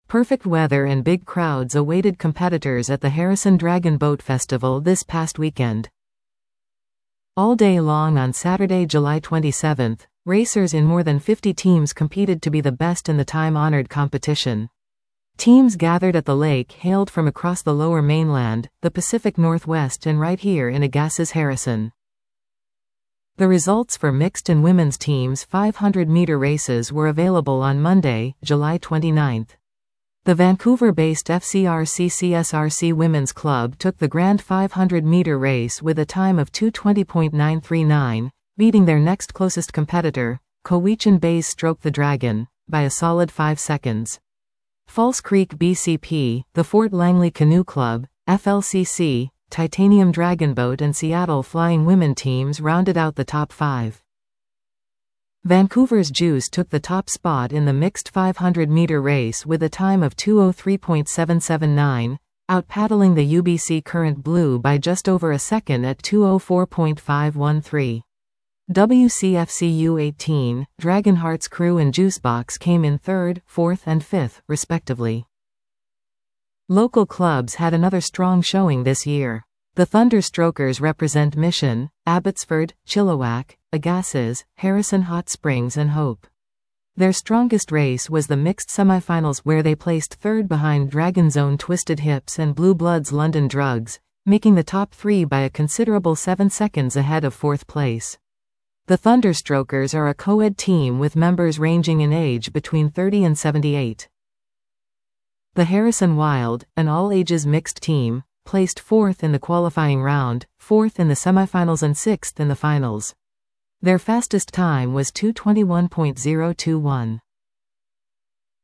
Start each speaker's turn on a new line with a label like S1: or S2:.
S1: Perfect weather and big crowds awaited competitors at the Harrison Dragon Boat Festival this past weekend. All day long on Saturday, July 27, racers in more than 50 teams competed to be the best in the time-honored competition. Teams gathered at the lake hailed from across the lower mainland, the Pacific Northwest and right here in Agassiz Harrison. The results for mixed and women's teams' 500-meter races were available on Monday, July 29. The Vancouver-based FCRC-CSRC Women's Club took the grand 500-meter race with a time of 2:20.939, beating their next closest competitor, Cowichan Bay's Stroke the Dragon, by a solid 5 seconds. False Creek BCP, the Fort Langley Canoe Club, FLCC, Titanium Dragonboat and Seattle Flying Women teams rounded out the top 5. Vancouver's Juice took the top spot in the mixed 500-meter race with a time of 2:03.779, out-paddling the UBC Current Blue by just over a second at 2:04.513. WCFC U18, Dragonheart's Crew and Juicebox came in 3rd, 4th and 5th, respectively. Local clubs had another strong showing this year. The Thunderstrokers represent Mission, Abbotsford, Chilliwack, Agassiz, Harrison Hot Springs and Hope. Their strongest race was the mixed semifinals where they placed 3rd behind Dragon Zone Twisted Hips and Blue Bloods London Drugs, making the top 3 by a considerable 7 seconds ahead of 4th place. The Thunderstrokers are a co-ed team with members ranging in age between 30 and 78. The Harrison Wild, an all-ages mixed team, placed 4th in the qualifying round, 4th in the semifinals and 6th in the finals. Their fastest time was 2:21.021.